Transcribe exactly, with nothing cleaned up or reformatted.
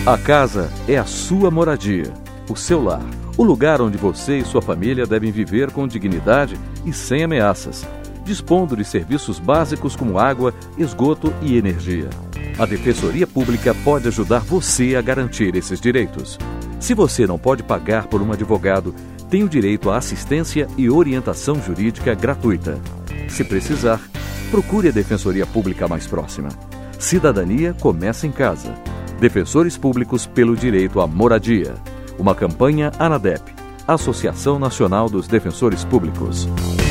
A casa é a sua moradia, o seu lar, o lugar onde você e sua família devem viver com dignidade e sem ameaças, dispondo de serviços básicos como água, esgoto e energia. A Defensoria Pública pode ajudar você a garantir esses direitos. Se você não pode pagar por um advogado, tem o direito à assistência e orientação jurídica gratuita. Se precisar, procure a Defensoria Pública mais próxima. Cidadania começa em casa. Defensores Públicos pelo Direito à Moradia. Uma campanha ANADEP, Associação Nacional dos Defensores Públicos.